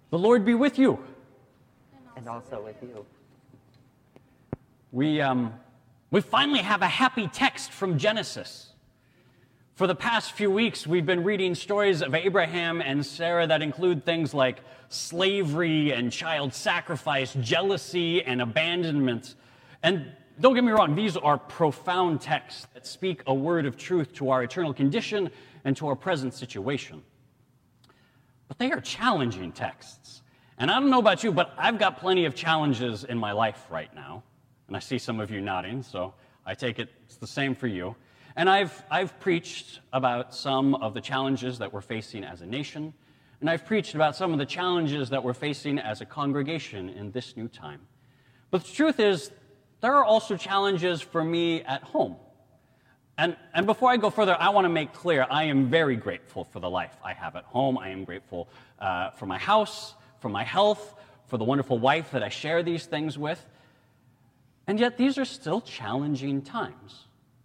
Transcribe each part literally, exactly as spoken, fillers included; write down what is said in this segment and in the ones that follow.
The Lord be with you. And also with you. We, um, we finally have a happy text from Genesis. For the past few weeks, we've been reading stories of Abraham and Sarah that include things like slavery and child sacrifice, jealousy and abandonment. And don't get me wrong, these are profound texts that speak a word of truth to our eternal condition and to our present situation. But they are challenging texts. And I don't know about you, but I've got plenty of challenges in my life right now. And I see some of you nodding, so I take it it's the same for you. And I've, I've preached about some of the challenges that we're facing as a nation. And I've preached about some of the challenges that we're facing as a congregation in this new time. But the truth is, there are also challenges for me at home. And, and before I go further, I want to make clear, I am very grateful for the life I have at home. I am grateful uh, for my house, for my health, for the wonderful wife that I share these things with. And yet, these are still challenging times.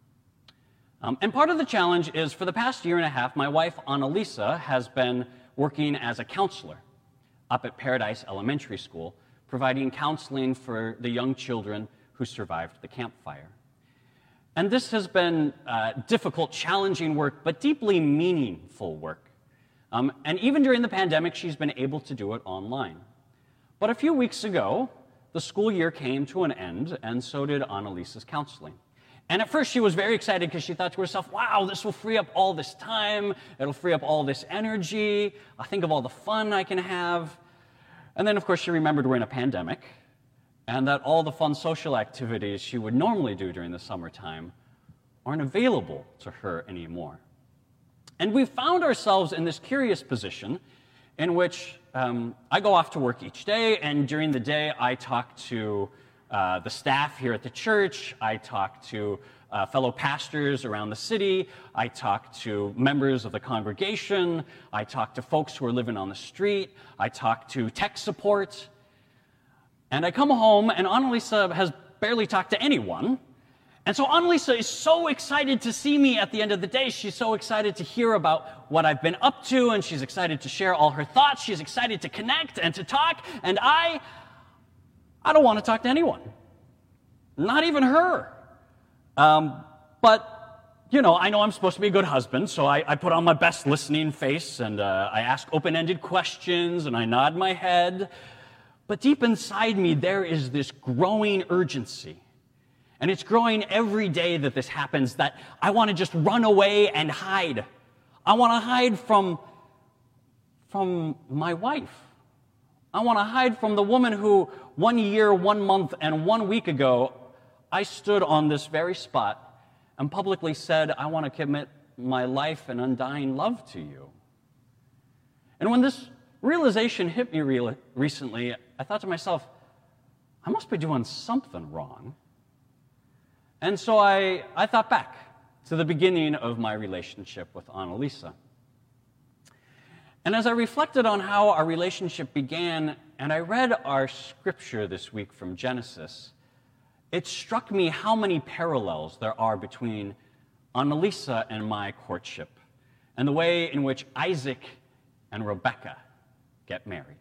Um, and part of the challenge is, for the past year and a half, my wife, Annalisa, has been working as a counselor up at Paradise Elementary School, providing counseling for the young children who survived the campfire. And this has been uh, difficult, challenging work, but deeply meaningful work. Um, and even during the pandemic, she's been able to do it online. But a few weeks ago, the school year came to an end, and so did Annalisa's counseling. And at first, she was very excited because she thought to herself, wow, this will free up all this time. It'll free up all this energy. I think of all the fun I can have. And then, of course, she remembered we're in a pandemic, and that all the fun social activities she would normally do during the summertime aren't available to her anymore. And we found ourselves in this curious position in which um, I go off to work each day, and during the day I talk to uh, the staff here at the church, I talk to uh, fellow pastors around the city, I talk to members of the congregation, I talk to folks who are living on the street, I talk to tech support. And I come home, and Annalisa has barely talked to anyone. And so Annalisa is so excited to see me at the end of the day. She's so excited to hear about what I've been up to, and she's excited to share all her thoughts. She's excited to connect and to talk. And I, I don't want to talk to anyone. Not even her. Um, but, you know, I know I'm supposed to be a good husband, so I, I put on my best listening face, and uh, I ask open-ended questions, and I nod my head. But deep inside me, there is this growing urgency. And it's growing every day that this happens, that I want to just run away and hide. I want to hide from, from my wife. I want to hide from the woman who one year, one month, and one week ago, I stood on this very spot and publicly said, I want to commit my life and undying love to you. And when this realization hit me re- recently, I thought to myself, I must be doing something wrong. And so I, I thought back to the beginning of my relationship with Annalisa. And as I reflected on how our relationship began, and I read our scripture this week from Genesis, it struck me how many parallels there are between Annalisa and my courtship, and the way in which Isaac and Rebekah get married.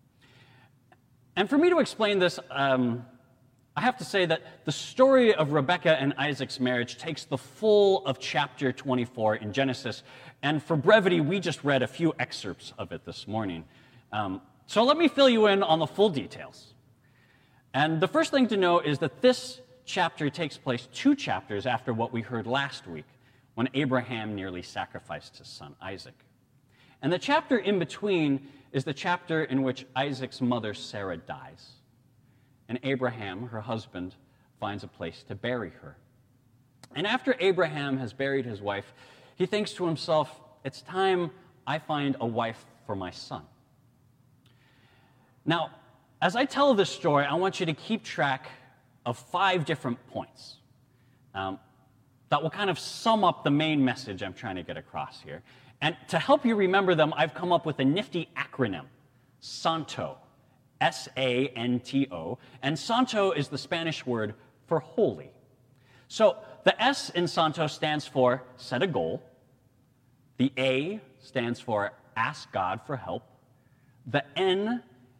And for me to explain this, um, I have to say that the story of Rebekah and Isaac's marriage takes the full of chapter twenty-four in Genesis, and for brevity, we just read a few excerpts of it this morning. Um, so let me fill you in on the full details. And the first thing to know is that this chapter takes place two chapters after what we heard last week, when Abraham nearly sacrificed his son Isaac. And the chapter in between is the chapter in which Isaac's mother, Sarah, dies. And Abraham, her husband, finds a place to bury her. And after Abraham has buried his wife, he thinks to himself, it's time I find a wife for my son. Now, as I tell this story, I want you to keep track of five different points um, that will kind of sum up the main message I'm trying to get across here. And to help you remember them, I've come up with a nifty acronym, SANTO, S A N T O, and Santo is the Spanish word for holy. So the S in Santo stands for set a goal, the A stands for ask God for help, the N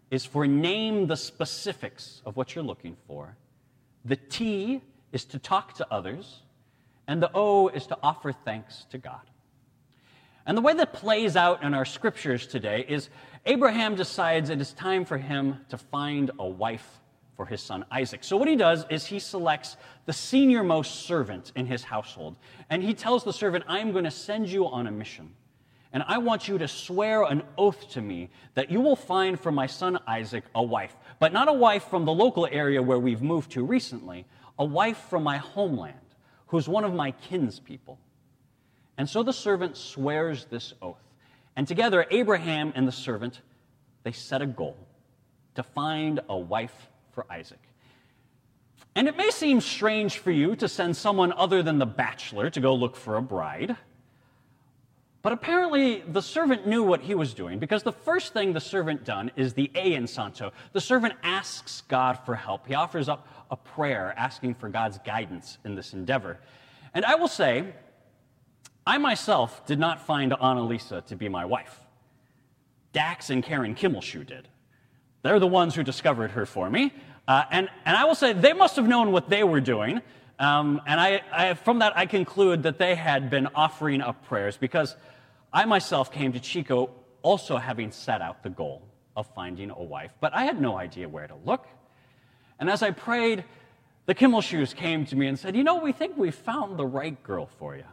is for name the specifics of what you're looking for. The T is to talk to others. And the O is to offer thanks to God. And the way that plays out in our scriptures today is Abraham decides it is time for him to find a wife for his son Isaac. So what he does is he selects the senior-most servant in his household. And he tells the servant, I'm going to send you on a mission. And I want you to swear an oath to me that you will find for my son Isaac a wife. But not a wife from the local area where we've moved to recently, a wife from my homeland, who's one of my kinspeople. And so the servant swears this oath. And together, Abraham and the servant, they set a goal to find a wife for Isaac. And it may seem strange for you to send someone other than the bachelor to go look for a bride. But apparently, the servant knew what he was doing, because the first thing the servant done is the E in Santo. The servant asks God for help. He offers up a prayer asking for God's guidance in this endeavor. And I will say, I myself did not find Annalisa to be my wife. Dax and Karen Kimmelshoe did. They're the ones who discovered her for me. Uh, and, and I will say, they must have known what they were doing. Um, and I, I, from that, I conclude that they had been offering up prayers, because I myself came to Chico also having set out the goal of finding a wife, but I had no idea where to look. And as I prayed, the Kimmelshoes came to me and said, you know, we think we found the right girl for you.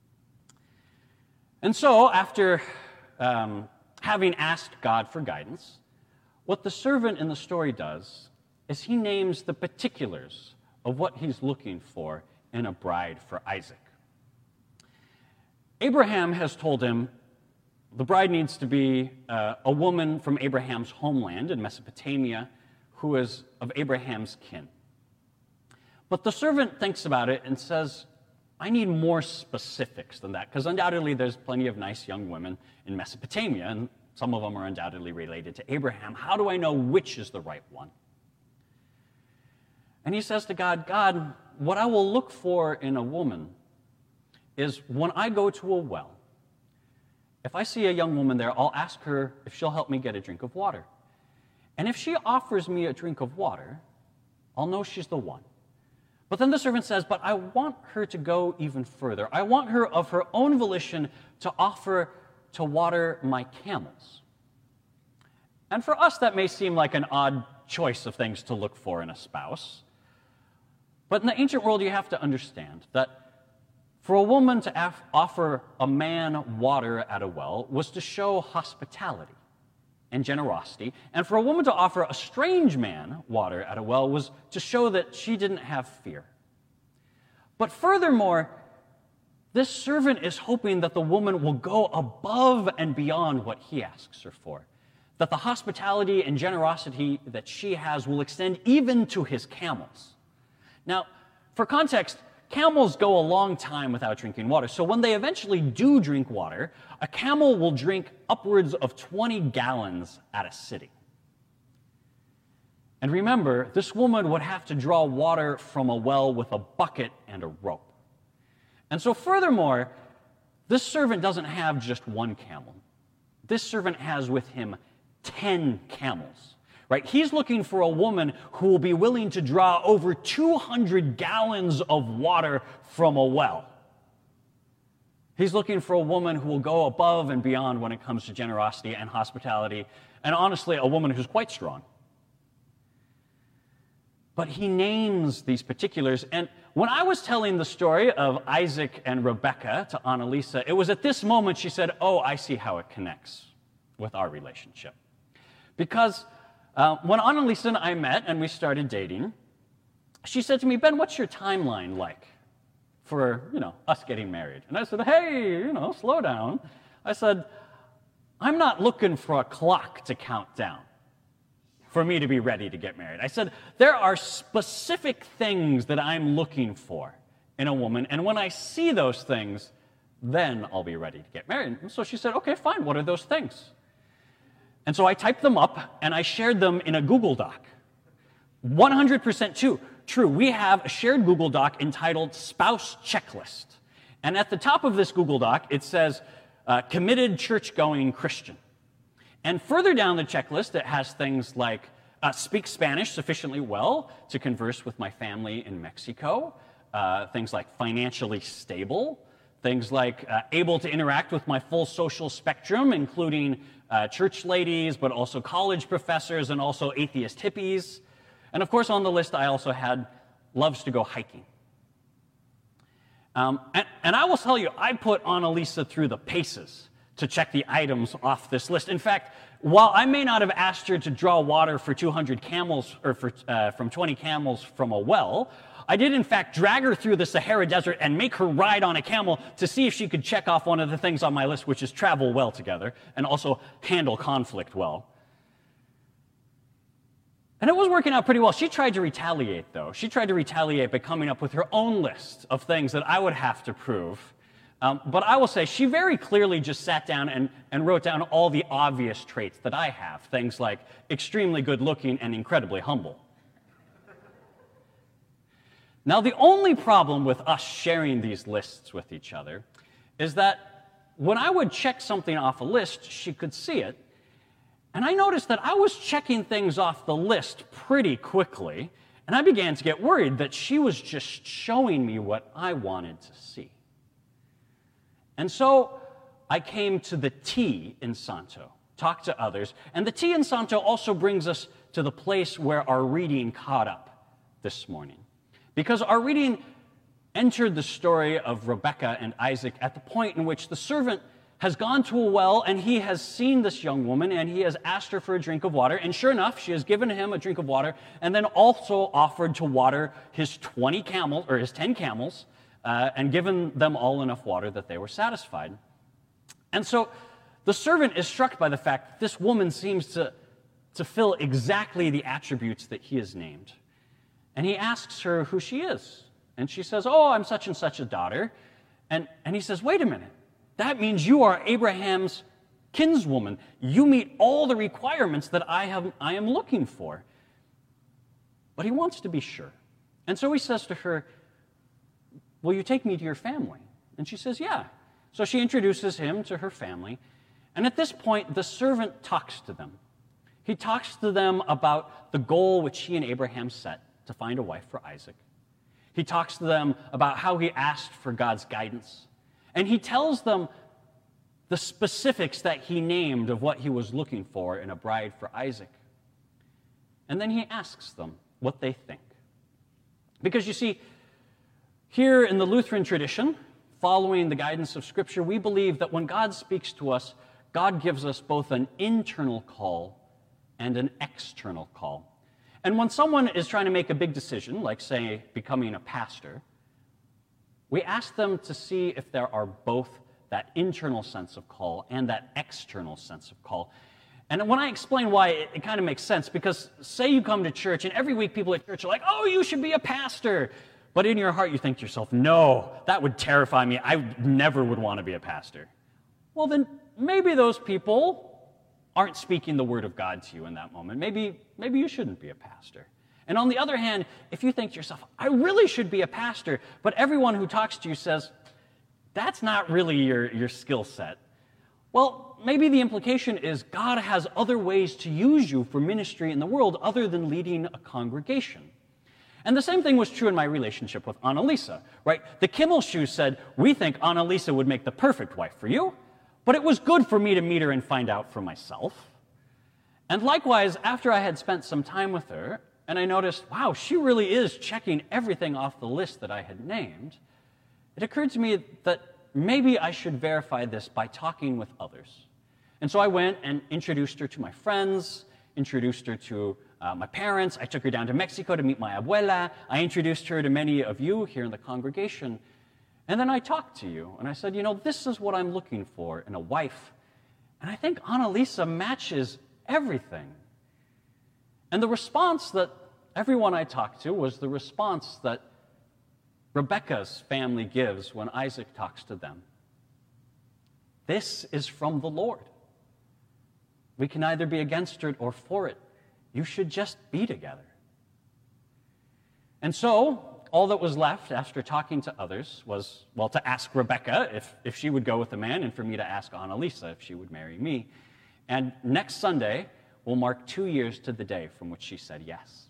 And so, after um, having asked God for guidance, what the servant in the story does is he names the particulars of what he's looking for in a bride for Isaac. Abraham has told him the bride needs to be uh, a woman from Abraham's homeland in Mesopotamia who is of Abraham's kin. But the servant thinks about it and says, I need more specifics than that, because undoubtedly there's plenty of nice young women in Mesopotamia, and some of them are undoubtedly related to Abraham. How do I know which is the right one? And he says to God, God, what I will look for in a woman is when I go to a well, if I see a young woman there, I'll ask her if she'll help me get a drink of water. And if she offers me a drink of water, I'll know she's the one. But then the servant says, but I want her to go even further. I want her of her own volition to offer to water my camels. And for us, that may seem like an odd choice of things to look for in a spouse. But in the ancient world, you have to understand that for a woman to af- offer a man water at a well was to show hospitality and generosity. And for a woman to offer a strange man water at a well was to show that she didn't have fear. But furthermore, this servant is hoping that the woman will go above and beyond what he asks her for, that the hospitality and generosity that she has will extend even to his camels. Now, for context, camels go a long time without drinking water. So when they eventually do drink water, a camel will drink upwards of twenty gallons at a sitting. And remember, this woman would have to draw water from a well with a bucket and a rope. And so furthermore, this servant doesn't have just one camel. This servant has with him ten camels. Right? He's looking for a woman who will be willing to draw over two hundred gallons of water from a well. He's looking for a woman who will go above and beyond when it comes to generosity and hospitality, and honestly, a woman who's quite strong. But he names these particulars, and when I was telling the story of Isaac and Rebekah to Annalisa, it was at this moment she said, oh, I see how it connects with our relationship. Because Uh, when Annalisa and I met and we started dating, she said to me, Ben, what's your timeline like for, you know, us getting married? And I said, hey, you know, slow down. I said, I'm not looking for a clock to count down for me to be ready to get married. I said, there are specific things that I'm looking for in a woman, and when I see those things, then I'll be ready to get married. And so she said, okay, fine, what are those things? And so I typed them up, and I shared them in a Google Doc. one hundred percent true. True. We have a shared Google Doc entitled Spouse Checklist. And at the top of this Google Doc, it says, uh, committed church-going Christian. And further down the checklist, it has things like uh, speak Spanish sufficiently well to converse with my family in Mexico, uh, things like financially stable, things like uh, able to interact with my full social spectrum, including uh, church ladies, but also college professors and also atheist hippies. And of course, on the list, I also had loves to go hiking. Um, and, and I will tell you, I put Annalisa through the paces to check the items off this list. In fact, while I may not have asked her to draw water for two hundred camels, or for, uh, from twenty camels from a well, I did in fact drag her through the Sahara Desert and make her ride on a camel to see if she could check off one of the things on my list, which is travel well together and also handle conflict well. And it was working out pretty well. She tried to retaliate, though. She tried to retaliate by coming up with her own list of things that I would have to prove. Um, but I will say she very clearly just sat down and, and wrote down all the obvious traits that I have, things like extremely good-looking and incredibly humble. Now, the only problem with us sharing these lists with each other is that when I would check something off a list, she could see it. And I noticed that I was checking things off the list pretty quickly, and I began to get worried that she was just showing me what I wanted to see. And so I came to the T in Santo, talk to others, and the T in Santo also brings us to the place where our reading caught up this morning. Because our reading entered the story of Rebekah and Isaac at the point in which the servant has gone to a well, and he has seen this young woman, and he has asked her for a drink of water, and sure enough, she has given him a drink of water, and then also offered to water his twenty camels, or his ten camels, uh, and given them all enough water that they were satisfied. And so the servant is struck by the fact that this woman seems to, to fill exactly the attributes that he has named. And he asks her who she is, and she says, "Oh, I'm such and such a daughter." And, and he says, "Wait a minute. That means you are Abraham's kinswoman. You meet all the requirements that I, have, I am looking for." But he wants to be sure. And so he says to her, "Will you take me to your family?" And she says, "Yeah." So she introduces him to her family. And at this point, the servant talks to them. He talks to them about the goal which he and Abraham set to find a wife for Isaac. He talks to them about how he asked for God's guidance. And he tells them the specifics that he named of what he was looking for in a bride for Isaac. And then he asks them what they think. Because you see, here in the Lutheran tradition, following the guidance of Scripture, we believe that when God speaks to us, God gives us both an internal call and an external call. And when someone is trying to make a big decision, like, say, becoming a pastor, we ask them to see if there are both that internal sense of call and that external sense of call. And when I explain why, it, it kind of makes sense, because say you come to church, and every week people at church are like, "Oh, you should be a pastor." But in your heart you think to yourself, "No, that would terrify me. I never would want to be a pastor." Well, then maybe those people aren't speaking the word of God to you in that moment. Maybe, maybe you shouldn't be a pastor. And on the other hand, if you think to yourself, "I really should be a pastor," but everyone who talks to you says, "That's not really your, your skill set," well, maybe the implication is God has other ways to use you for ministry in the world other than leading a congregation. And the same thing was true in my relationship with Annalisa, right? The Kimmel Shoes said, "We think Annalisa would make the perfect wife for you," but it was good for me to meet her and find out for myself. And likewise, after I had spent some time with her, and I noticed, wow, she really is checking everything off the list that I had named, it occurred to me that maybe I should verify this by talking with others. And so I went and introduced her to my friends, introduced her to uh, my parents. I took her down to Mexico to meet my abuela. I introduced her to many of you here in the congregation. And then I talked to you, and I said, you know, this is what I'm looking for in a wife. And I think Annalisa matches everything. And the response that everyone I talked to was the response that Rebekah's family gives when Isaac talks to them. "This is from the Lord. We can either be against it or for it. You should just be together." And so, all that was left after talking to others was, well, to ask Rebekah if, if she would go with the man, and for me to ask Annalisa if she would marry me. And next Sunday will mark two years to the day from which she said yes.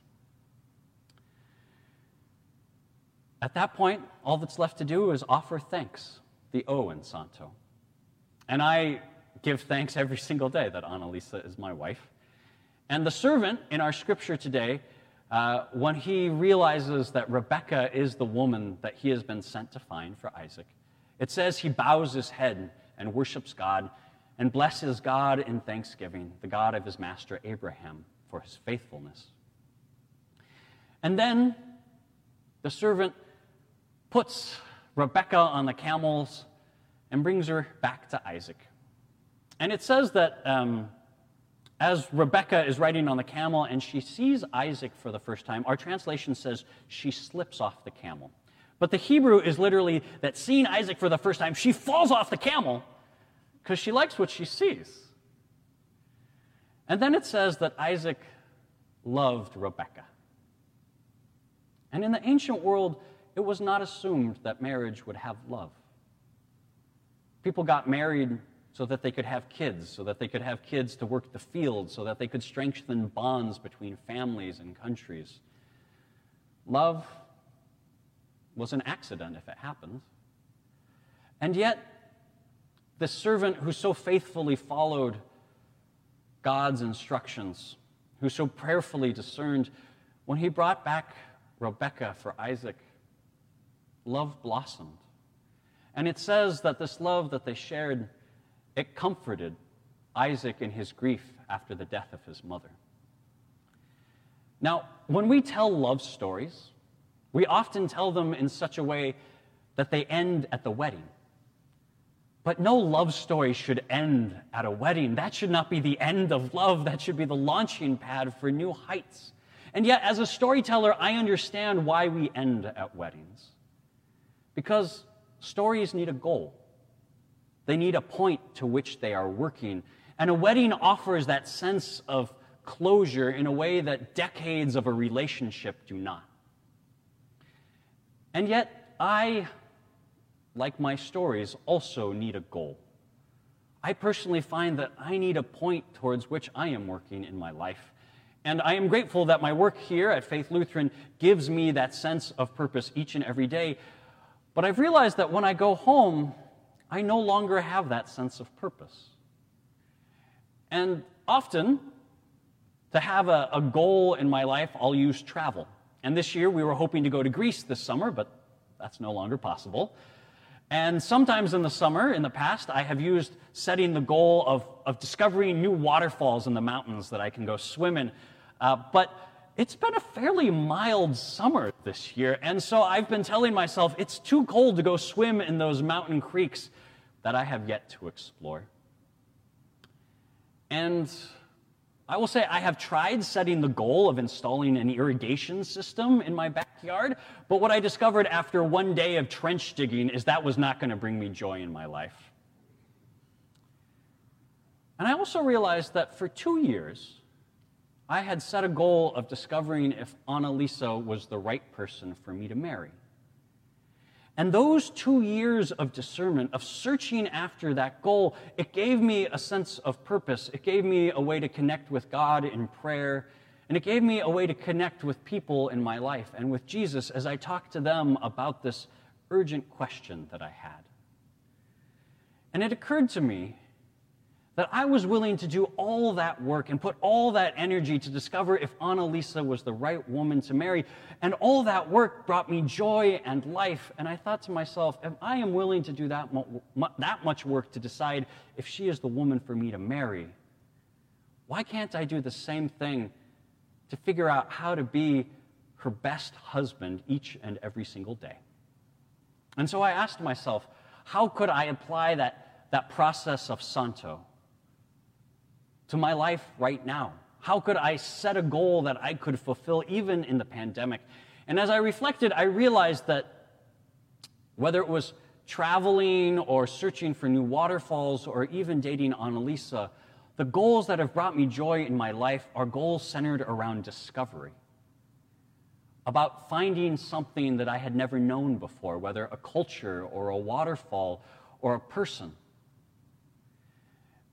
At that point, all that's left to do is offer thanks, the O in Santo. And I give thanks every single day that Annalisa is my wife. And the servant in our scripture today, uh, when he realizes that Rebekah is the woman that he has been sent to find for Isaac, it says he bows his head and worships God and blesses God in thanksgiving, the God of his master Abraham, for his faithfulness. And then the servant puts Rebekah on the camels and brings her back to Isaac. And it says that um, as Rebekah is riding on the camel and she sees Isaac for the first time, our translation says she slips off the camel. But the Hebrew is literally that seeing Isaac for the first time, she falls off the camel because she likes what she sees. And then it says that Isaac loved Rebekah. And in the ancient world, it was not assumed that marriage would have love. People got married so that they could have kids, so that they could have kids to work the field, so that they could strengthen bonds between families and countries. Love was an accident if it happened. And yet, the servant who so faithfully followed God's instructions, who so prayerfully discerned, when he brought back Rebekah for Isaac, love blossomed. And it says that this love that they shared, it comforted Isaac in his grief after the death of his mother. Now, when we tell love stories, we often tell them in such a way that they end at the wedding. But no love story should end at a wedding. That should not be the end of love. That should be the launching pad for new heights. And yet, as a storyteller, I understand why we end at weddings. Because stories need a goal. They need a point to which they are working. And a wedding offers that sense of closure in a way that decades of a relationship do not. And yet, I, like my stories, also need a goal. I personally find that I need a point towards which I am working in my life. And I am grateful that my work here at Faith Lutheran gives me that sense of purpose each and every day. But I've realized that when I go home, I no longer have that sense of purpose. And often, to have a, a goal in my life, I'll use travel. And this year, we were hoping to go to Greece this summer, but that's no longer possible. And sometimes in the summer, in the past, I have used setting the goal of, of discovering new waterfalls in the mountains that I can go swim in. Uh, but it's been a fairly mild summer this year, and so I've been telling myself it's too cold to go swim in those mountain creeks that I have yet to explore. And I will say I have tried setting the goal of installing an irrigation system in my backyard, but what I discovered after one day of trench digging is that was not going to bring me joy in my life. And I also realized that for two years, I had set a goal of discovering if Annalisa was the right person for me to marry. And those two years of discernment, of searching after that goal, it gave me a sense of purpose. It gave me a way to connect with God in prayer, and it gave me a way to connect with people in my life and with Jesus as I talked to them about this urgent question that I had. And it occurred to me that I was willing to do all that work and put all that energy to discover if Annalisa was the right woman to marry. And all that work brought me joy and life. And I thought to myself, if I am willing to do that, mu- that much work to decide if she is the woman for me to marry, why can't I do the same thing to figure out how to be her best husband each and every single day? And so I asked myself, how could I apply that, that process of Santo to my life right now? How could I set a goal that I could fulfill even in the pandemic? And as I reflected, I realized that whether it was traveling or searching for new waterfalls or even dating Annalisa, the goals that have brought me joy in my life are goals centered around discovery, about finding something that I had never known before, whether a culture or a waterfall or a person.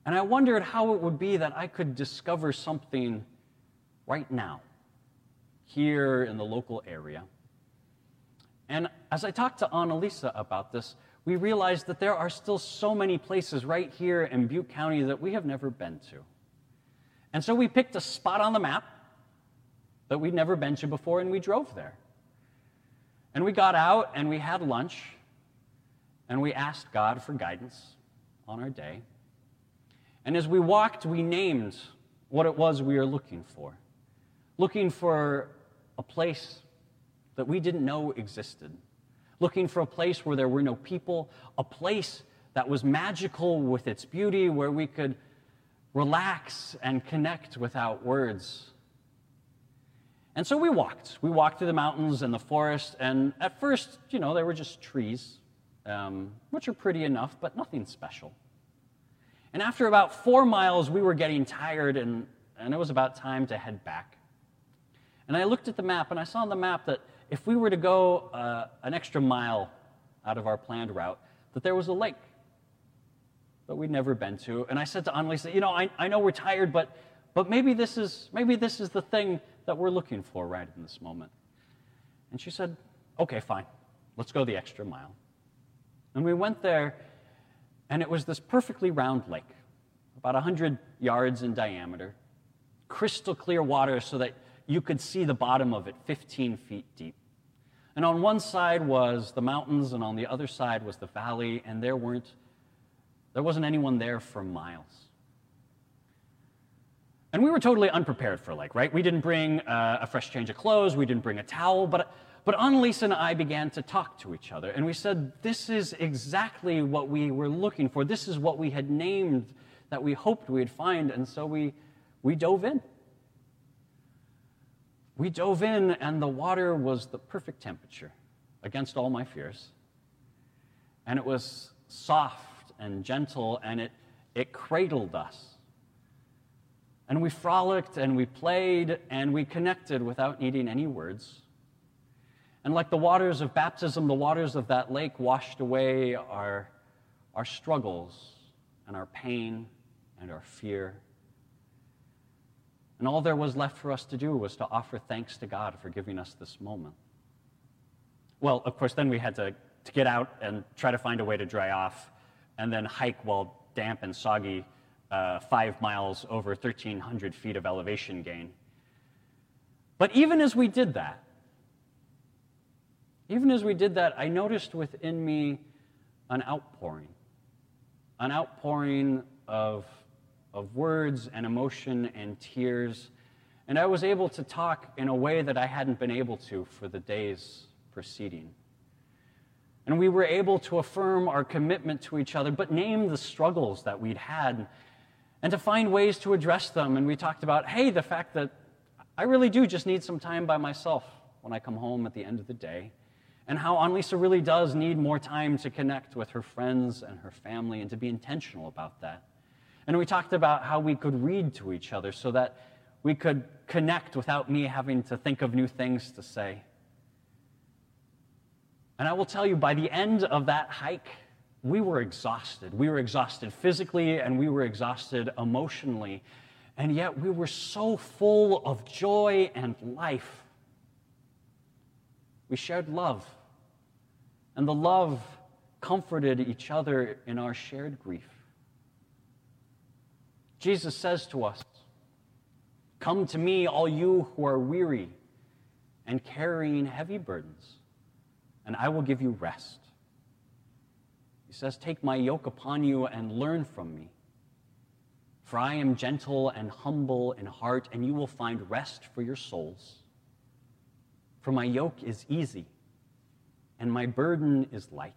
And I wondered how it would be that I could discover something right now, here in the local area. And as I talked to Annalisa about this, we realized that there are still so many places right here in Butte County that we have never been to. And so we picked a spot on the map that we'd never been to before, and we drove there. And we got out, and we had lunch, and we asked God for guidance on our day. And as we walked, we named what it was we were looking for. Looking for a place that we didn't know existed. Looking for a place where there were no people, a place that was magical with its beauty, where we could relax and connect without words. And so we walked. We walked through the mountains and the forest, and at first, you know, there were just trees, um, which are pretty enough, but nothing special. And after about four miles, we were getting tired, and, and it was about time to head back. And I looked at the map, and I saw on the map that if we were to go uh, an extra mile out of our planned route, that there was a lake that we'd never been to. And I said to Annalisa, you know, I, I know we're tired, but, but maybe, this is, maybe this is the thing that we're looking for right in this moment. And she said, okay, fine. Let's go the extra mile. And we went there, and it was this perfectly round lake, about one hundred yards in diameter, crystal clear water so that you could see the bottom of it fifteen feet deep. And on one side was the mountains, and on the other side was the valley, and there weren't, there wasn't anyone there for miles. And we were totally unprepared for a lake, right? We didn't bring uh, a fresh change of clothes, we didn't bring a towel, but, but Annalisa and I began to talk to each other, and we said, this is exactly what we were looking for. This is what we had named that we hoped we'd find, and so we, we dove in. We dove in, and the water was the perfect temperature against all my fears. And it was soft and gentle, and it, it cradled us. And we frolicked, and we played, and we connected without needing any words. And like the waters of baptism, the waters of that lake washed away our, our struggles and our pain and our fear. And all there was left for us to do was to offer thanks to God for giving us this moment. Well, of course, then we had to, to get out and try to find a way to dry off, and then hike while damp and soggy uh, five miles over thirteen hundred feet of elevation gain. But even as we did that, even as we did that, I noticed within me an outpouring, an outpouring of of words and emotion and tears, and I was able to talk in a way that I hadn't been able to for the days preceding. And we were able to affirm our commitment to each other, but name the struggles that we'd had, and to find ways to address them. And we talked about, hey, the fact that I really do just need some time by myself when I come home at the end of the day, and how Annalisa really does need more time to connect with her friends and her family and to be intentional about that. And we talked about how we could read to each other so that we could connect without me having to think of new things to say. And I will tell you, by the end of that hike, we were exhausted. We were exhausted physically, and we were exhausted emotionally. And yet we were so full of joy and life. We shared love, and the love comforted each other in our shared grief. Jesus says to us, "Come to me, all you who are weary and carrying heavy burdens, and I will give you rest." He says, "Take my yoke upon you and learn from me. For I am gentle and humble in heart, and you will find rest for your souls. For my yoke is easy, and my burden is light."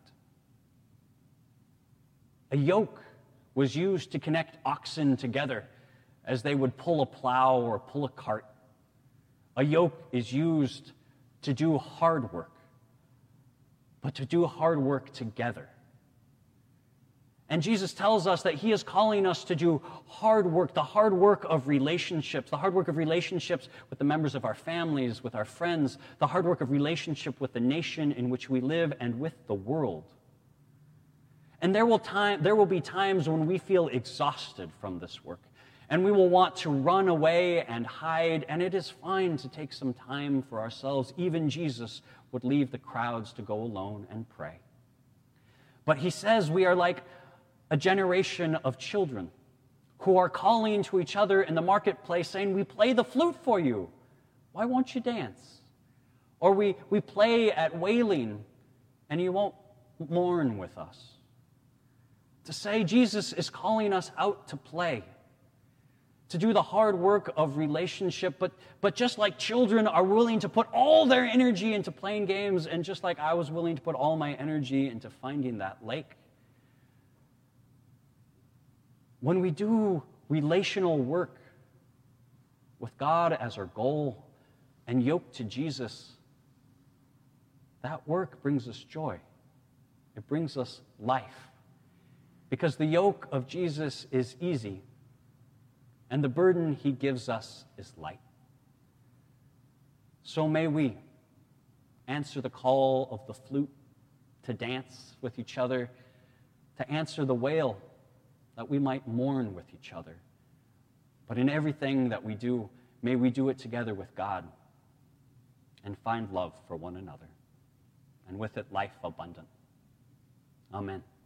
A yoke was used to connect oxen together as they would pull a plow or pull a cart. A yoke is used to do hard work, but to do hard work together. And Jesus tells us that he is calling us to do hard work, the hard work of relationships, the hard work of relationships with the members of our families, with our friends, the hard work of relationship with the nation in which we live and with the world. And there will, time, there will be times when we feel exhausted from this work, and we will want to run away and hide, and it is fine to take some time for ourselves. Even Jesus would leave the crowds to go alone and pray. But he says we are like a generation of children who are calling to each other in the marketplace saying, we play the flute for you. Why won't you dance? Or we, we play at wailing and you won't mourn with us. To say Jesus is calling us out to play, to do the hard work of relationship, but, but just like children are willing to put all their energy into playing games, and just like I was willing to put all my energy into finding that lake, when we do relational work with God as our goal and yoked to Jesus, that work brings us joy. It brings us life. Because the yoke of Jesus is easy, and the burden he gives us is light. So may we answer the call of the flute to dance with each other, to answer the wail that we might mourn with each other. But in everything that we do, may we do it together with God and find love for one another, and with it life abundant. Amen.